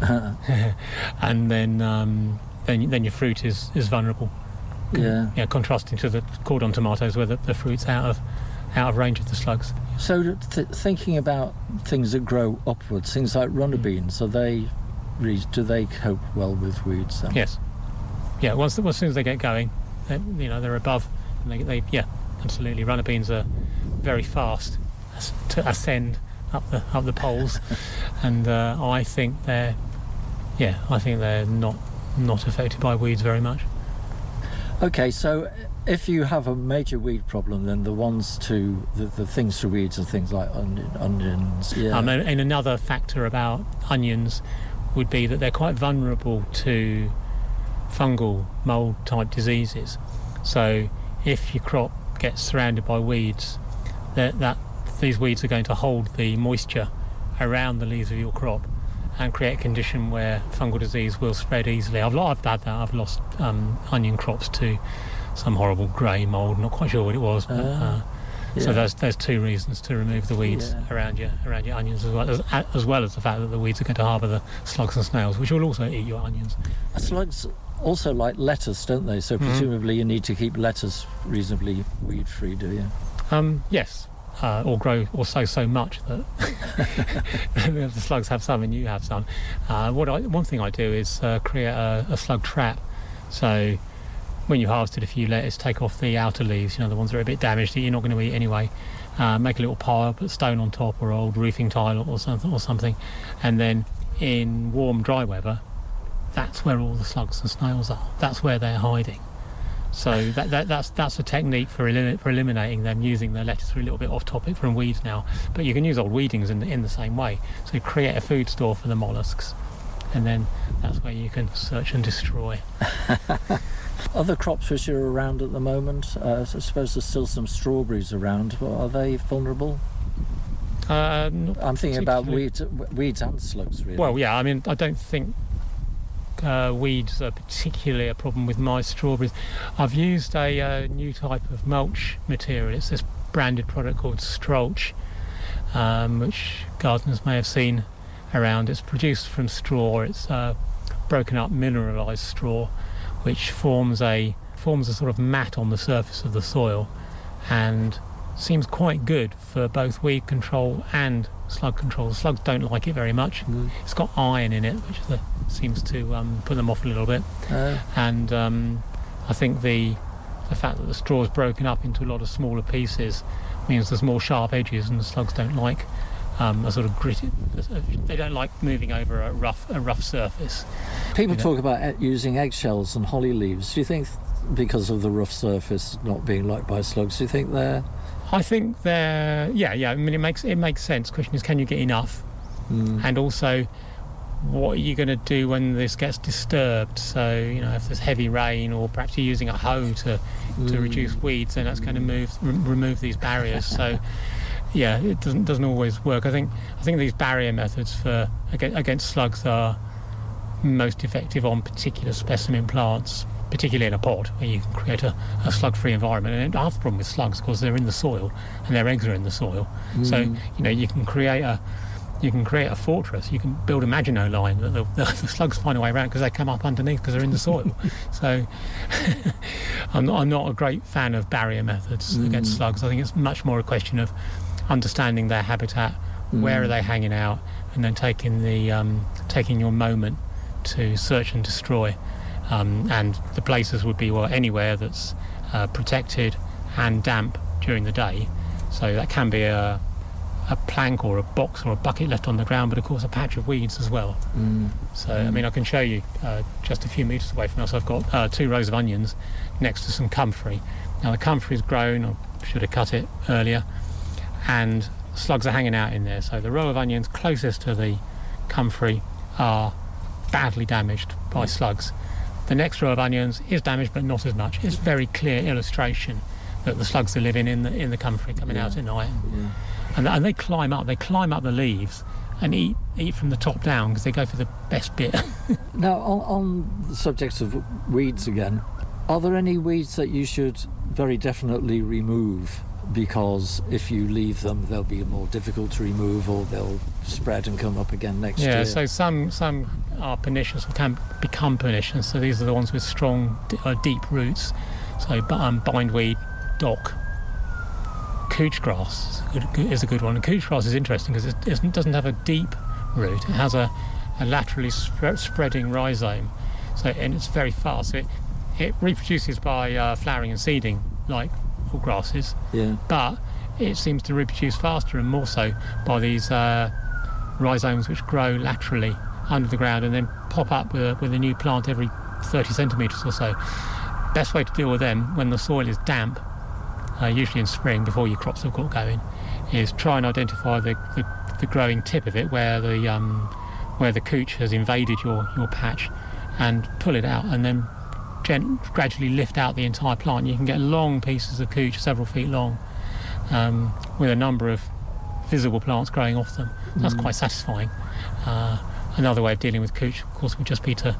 and then um, then then your fruit is, is vulnerable. Yeah. Yeah, contrasting to the cordon tomatoes where the, the fruit's out of out of range of the slugs. So th- thinking about things that grow upwards, things like runner beans, are they really, do they cope well with weeds then? Yes. Yeah, once as soon as they get going, they, you know, they're above, and they, they yeah, absolutely. Runner beans are very fast as- to ascend up the up the poles, and uh, I think they're yeah, I think they're not not affected by weeds very much. Okay, so if you have a major weed problem, then the ones to the, the things to weeds are things like onion, onions. Yeah. Um, and, and another factor about onions would be that they're quite vulnerable to fungal mould type diseases. So if your crop gets surrounded by weeds, that, that these weeds are going to hold the moisture around the leaves of your crop and create a condition where fungal disease will spread easily. I've, I've had that. I've lost um, onion crops to some horrible grey mould. Not quite sure what it was. But, uh, yeah. So there's there's two reasons to remove the weeds Yeah. around your around your onions, as well as as well as the fact that the weeds are going to harbour the slugs and snails, which will also eat your onions. Slugs also like lettuce, don't they? So Mhm. presumably you need to keep lettuce reasonably weed-free, do you? Um, yes. Uh, or grow or sow so much that the slugs have some and you have some. Uh, what I, one thing I do is uh, create a, a slug trap. So when you harvested a few lettuce, take off the outer leaves, you know, the ones that are a bit damaged that you're not going to eat anyway. Uh, make a little pile, put stone on top or old roofing tile or something, or something, and then in warm, dry weather, that's where all the slugs and snails are. That's where they're hiding. So that, that that's that's a technique for elim- for eliminating them, using the lettuce. We're a little bit off topic from weeds now, but you can use old weedings in the, in the same way. So you create a food store for the molluscs, and then that's where you can search and destroy. Other crops which are around at the moment, uh, I suppose there's still some strawberries around, but are they vulnerable? Uh, not I'm thinking about particularly. weeds, weeds and slugs, really. Well, yeah, I mean, I don't think uh, weeds are particularly a problem with my strawberries. I've used a uh, new type of mulch material. It's this branded product called Strolch, um, which gardeners may have seen around. It's produced from straw. It's uh, broken up mineralised straw, which forms a forms a sort of mat on the surface of the soil, and seems quite good for both weed control and slug control. Slugs don't like it very much. Mm. It's got iron in it, which is the, seems to um, put them off a little bit. Uh. And um, I think the the fact that the straw is broken up into a lot of smaller pieces means there's more sharp edges, and the slugs don't like um, a sort of gritty. They don't like moving over a rough a rough surface. People you know? talk about e- using eggshells and holly leaves. Do you think, because of the rough surface not being liked by slugs, do you think they're I think they're yeah yeah. I mean, it makes it makes sense. The question is, can you get enough? Mm. And also, what are you going to do when this gets disturbed? So you know, if there's heavy rain, or perhaps you're using a hoe to mm. to reduce weeds, then that's going to move re- remove these barriers. So yeah, it doesn't doesn't always work. I think I think these barrier methods for against, against slugs are most effective on particular specimen plants, particularly in a pot where you can create a, a slug-free environment. And half the problem with slugs, of course, they're in the soil and their eggs are in the soil. Mm. So you know you can create a you can create a fortress. You can build a Maginot Line that the, the, the slugs find a way around because they come up underneath because they're in the soil. So I'm not I'm not a great fan of barrier methods mm. against slugs. I think it's much more a question of understanding their habitat, mm. where are they hanging out, and then taking the um, taking your moment to search and destroy. Um, and the places would be well anywhere that's uh, protected and damp during the day. So that can be a, a plank or a box or a bucket left on the ground, but of course a patch of weeds as well. Mm. So mm. I mean, I can show you uh, just a few metres away from us. I've got uh, two rows of onions next to some comfrey. Now the comfrey's grown. I should have cut it earlier, and slugs are hanging out in there. So the row of onions closest to the comfrey are badly damaged by mm. slugs. The next row of onions is damaged, but not as much. It's very clear illustration that the slugs are living in the in the comfrey, coming yeah. out at night, yeah. and, and they climb up. They climb up the leaves and eat eat from the top down because they go for the best bit. Now, on, on the subject of weeds again, are there any weeds that you should very definitely remove? Because if you leave them, they'll be more difficult to remove, or they'll spread and come up again next yeah, year. Yeah, so some some are pernicious or can become pernicious. So these are the ones with strong, uh, deep roots. So um, bindweed, dock, couch grass is a good one. And couch grass is interesting because it doesn't have a deep root. It has a, a laterally sp- spreading rhizome. So and it's very fast. So it it reproduces by uh, flowering and seeding, like all grasses, yeah. but it seems to reproduce faster and more so by these uh, rhizomes which grow laterally under the ground and then pop up with a, with a new plant every thirty centimetres or so. Best way to deal with them when the soil is damp, uh, usually in spring before your crops have got going, is try and identify the, the, the growing tip of it where the um, where the couch has invaded your, your patch, and pull it out and then Gent- gradually lift out the entire plant. You can get long pieces of couch, several feet long, um, with a number of visible plants growing off them. That's mm. quite satisfying. Uh, another way of dealing with couch, of course, would just be to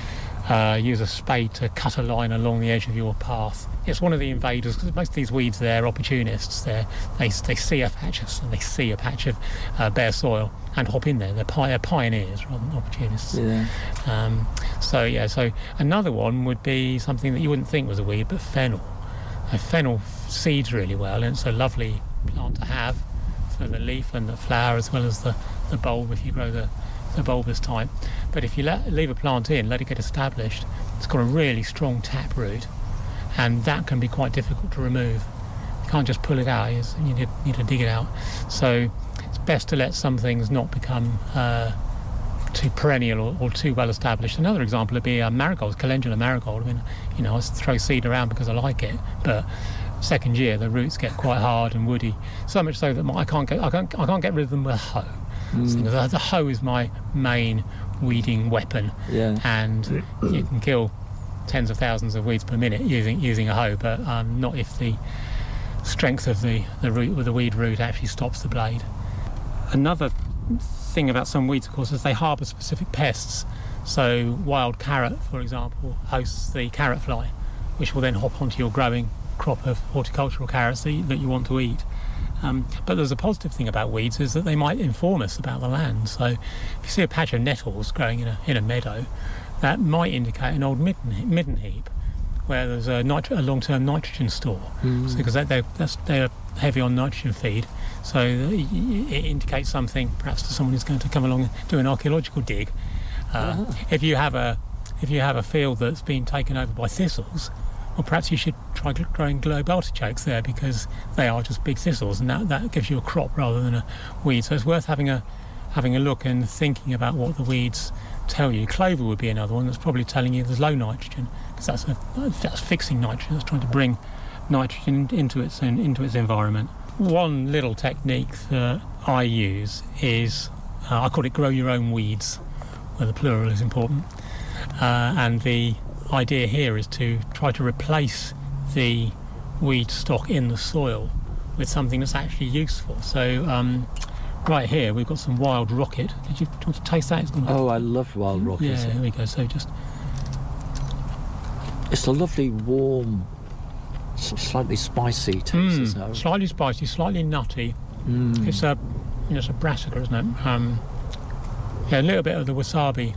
uh, use a spade to cut a line along the edge of your path. It's one of the invaders, because most of these weeds, they're opportunists. They're, they they see a patch of, they see a patch of uh, bare soil and hop in there. They're, pi- they're pioneers rather than opportunists. Yeah. Um, so yeah. So another one would be something that you wouldn't think was a weed, but fennel. Now, fennel seeds really well, and it's a lovely plant to have for the leaf and the flower as well as the, the bulb if you grow the, the bulbous type. But if you let, leave a plant in, let it get established, it's got a really strong tap root, and that can be quite difficult to remove. You can't just pull it out, you need, need to dig it out. So it's best to let some things not become uh, too perennial or, or too well established. Another example would be uh, marigolds, calendula marigold. I mean, you know, I throw seed around because I like it, but second year the roots get quite hard and woody, so much so that my, I can't get I can't I can't get rid of them with a hoe. Mm. So the, the hoe is my main weeding weapon, yeah. and you can kill tens of thousands of weeds per minute using using a hoe, but um, not if the strength of the the root with the weed root actually stops the blade. Another thing about some weeds, of course, is they harbour specific pests. So wild carrot, for example, hosts the carrot fly, which will then hop onto your growing crop of horticultural carrots that you, that you want to eat. Um, but there's a positive thing about weeds, is that they might inform us about the land. So if you see a patch of nettles growing in a in a meadow, that might indicate an old midden, midden heap where there's a, nitro, a long-term nitrogen store, mm. so, because they, they're, that's, they're heavy on nitrogen feed. So it indicates something, perhaps, to someone who's going to come along and do an archaeological dig. Uh, uh-huh. If you have a if you have a field that's been taken over by thistles, well, perhaps you should try growing globe artichokes there, because they are just big thistles, and that, that gives you a crop rather than a weed. So it's worth having a having a look and thinking about what the weeds tell you. Clover would be another one that's probably telling you there's low nitrogen, because that's a, that's fixing nitrogen. That's trying to bring nitrogen into its into its environment. One little technique that I use is uh, I call it grow your own weeds, where the plural is important. Uh, and the idea here is to try to replace the weed stock in the soil with something that's actually useful. So um, right here we've got some wild rocket. Did you want to taste that? It's gonna... Oh, I love wild rocket. Yeah, there we go. So just it's a lovely warm, slightly spicy taste, mm, isn't it? Slightly spicy, slightly nutty. Mm. It's a, you know, it's a brassica, isn't it? Um, yeah, a little bit of the wasabi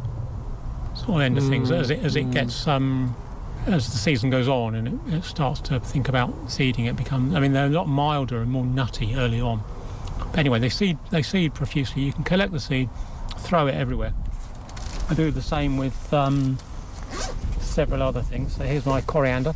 sort of end of mm. things as it as it mm. gets um, as the season goes on and it, it starts to think about seeding. It becomes, I mean, they're a lot milder and more nutty early on. But anyway, they seed they seed profusely. You can collect the seed, throw it everywhere. I do the same with um, several other things. So here's my coriander.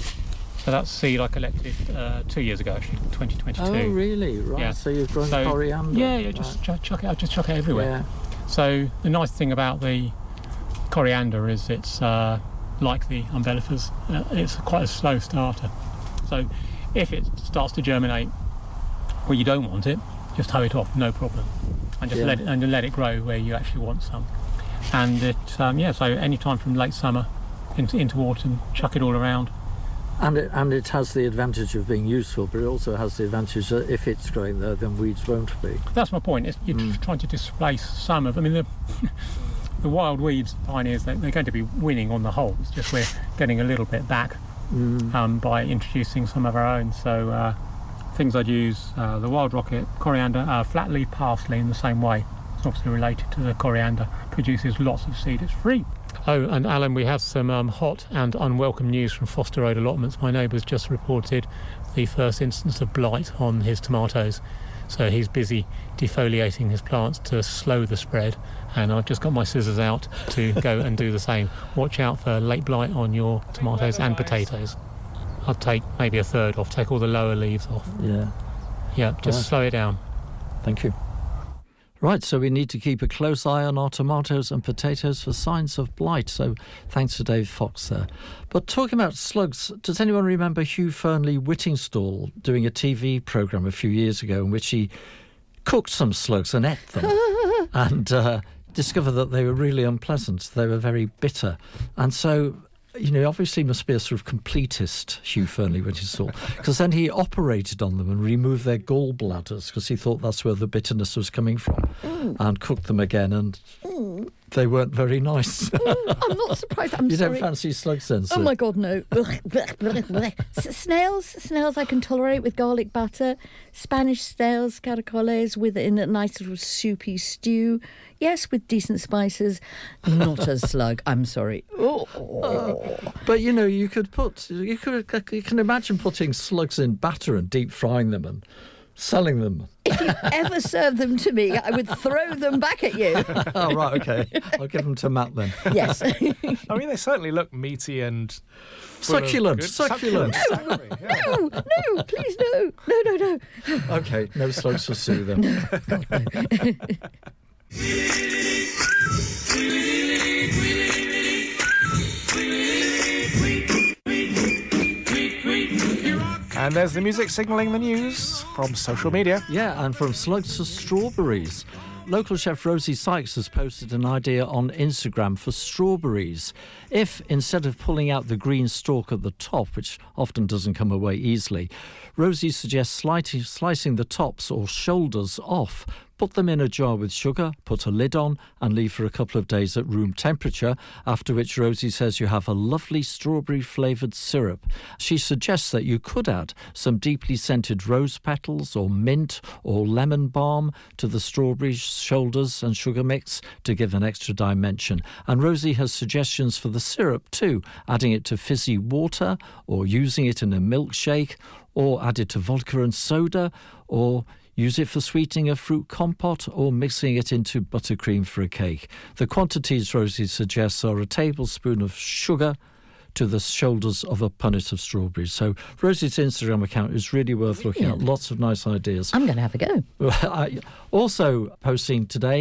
So that's seed I collected uh, two years ago, actually, twenty twenty-two. Oh, really? Right. Yeah. So you've grown so, coriander. Yeah, yeah. Just right. ch- chuck it. I just chuck it everywhere. Yeah. So the nice thing about the coriander is it's uh, like the umbellifers. Uh, it's quite a slow starter. So if it starts to germinate where you don't want it, just hoe it off, no problem, and just yeah. let it and let it grow where you actually want some. And it, um, yeah. So any time from late summer into into autumn, chuck it all around. And it, and it has the advantage of being useful, but it also has the advantage that if it's growing there, then weeds won't be. That's my point. It's, you're mm. trying to displace some of. I mean, the the wild weeds, pioneers, they, they're going to be winning on the whole. It's just we're getting a little bit back mm. um, by introducing some of our own. So uh, things I'd use: uh, the wild rocket, coriander, uh, flat leaf parsley in the same way. It's obviously related to the coriander. Produces lots of seed. It's free. Oh, and Alan, we have some um, hot and unwelcome news from Foster Road allotments. My neighbour's just reported the first instance of blight on his tomatoes. So he's busy defoliating his plants to slow the spread. And I've just got my scissors out to go and do the same. Watch out for late blight on your tomatoes and potatoes. I'll take maybe a third off, take all the lower leaves off. Yeah. Yeah, just right. slow it down. Thank you. Right, so we need to keep a close eye on our tomatoes and potatoes for signs of blight. So thanks to Dave Fox there. But talking about slugs, does anyone remember Hugh Fernley Whittingstall doing a T V programme a few years ago in which he cooked some slugs and ate them and uh, discovered that they were really unpleasant. They were very bitter. And so, you know, obviously must be a sort of completist, Hugh Fernley Whittingstall, because then he operated on them and removed their gallbladders because he thought that's where the bitterness was coming from mm. and cooked them again and mm. they weren't very nice. mm, I'm not surprised. I'm you sorry. don't fancy slugs then, Oh my God, no. snails, snails I can tolerate with garlic butter. Spanish snails, caracoles, with in a nice little soupy stew. Yes, with decent spices. Not a slug. I'm sorry. Oh. Uh, but you know, you could put, you could, you can imagine putting slugs in batter and deep frying them and selling them. If you ever serve them to me, I would throw them back at you. Oh, right, okay. I'll give them to Matt then. Yes. I mean, they certainly look meaty and... Succulent, succulent. No, yeah. no, no, please no. No, no, no. Okay, no slugs for Sue then. No, God, no. And there's the music signalling the news from social media. Yeah, and from slugs to strawberries. Local chef Rosie Sykes has posted an idea on Instagram for strawberries. If, instead of pulling out the green stalk at the top, which often doesn't come away easily, Rosie suggests slicing, slicing the tops or shoulders off, put them in a jar with sugar, put a lid on and leave for a couple of days at room temperature, after which Rosie says you have a lovely strawberry-flavoured syrup. She suggests that you could add some deeply scented rose petals or mint or lemon balm to the strawberry shoulders and sugar mix to give an extra dimension. And Rosie has suggestions for the syrup too, adding it to fizzy water or using it in a milkshake or add it to vodka and soda or use it for sweetening a fruit compote or mixing it into buttercream for a cake. The quantities Rosie suggests are a tablespoon of sugar to the shoulders of a punnet of strawberries. So Rosie's Instagram account is really worth Brilliant. looking at. Lots of nice ideas. I'm going to have a go. Also posting today,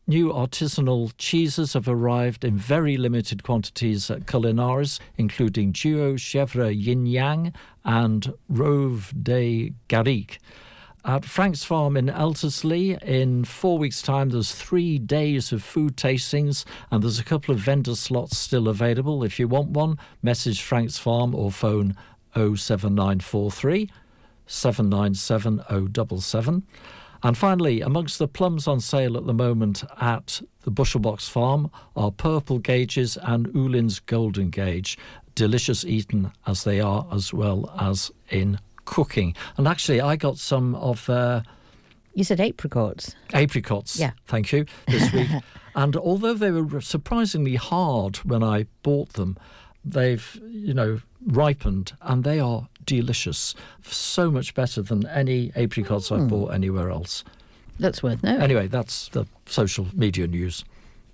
New artisanal cheeses have arrived in very limited quantities at Culinaris, including Duo, Chèvre, Yin Yang and Rove de Garrigue. At Frank's Farm in Eltersley, in four weeks' time, there's three days of food tastings and there's a couple of vendor slots still available. If you want one, message Frank's Farm or phone oh seven nine four three, seven nine seven oh seven seven. And finally, amongst the plums on sale at the moment at the Bushelbox Farm are Purple Gauges and Ulin's Golden Gauge, delicious eaten as they are, as well as in cooking. And actually, I got some of... Uh, you said apricots. Apricots, yeah. Thank you, this week. And although they were surprisingly hard when I bought them, they've, you know, ripened and they are delicious. So much better than any apricots I've mm. bought anywhere else. That's worth knowing. Anyway, that's the social media news.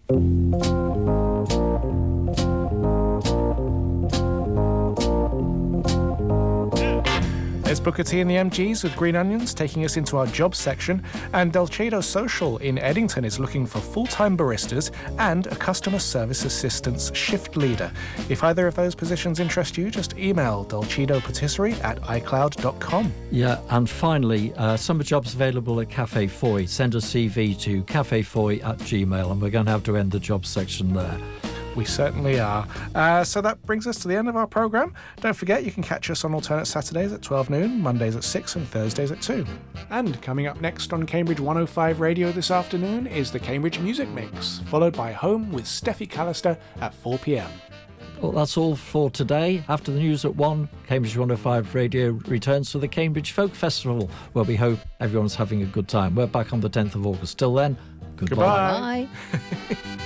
There's Booker T and the M Gs with Green Onions taking us into our jobs section, and Dolcedo Social in Eddington is looking for full-time baristas and a customer service assistance shift leader. If either of those positions interest you, just email dolcedopatisserie at icloud dot com. Yeah, and finally, uh, summer jobs available at Cafe Foy. Send a C V to cafefoy at gmail, and we're going to have to end the jobs section there. We certainly are. Uh, so that brings us to the end of our programme. Don't forget, you can catch us on alternate Saturdays at twelve noon, Mondays at six and Thursdays at two. And coming up next on Cambridge one oh five Radio this afternoon is the Cambridge Music Mix, followed by Home with Steffi Callister at four p.m. Well, that's all for today. After the news at one, Cambridge one oh five Radio returns for the Cambridge Folk Festival, where we hope everyone's having a good time. We're back on the tenth of August. Till then, goodbye. Goodbye.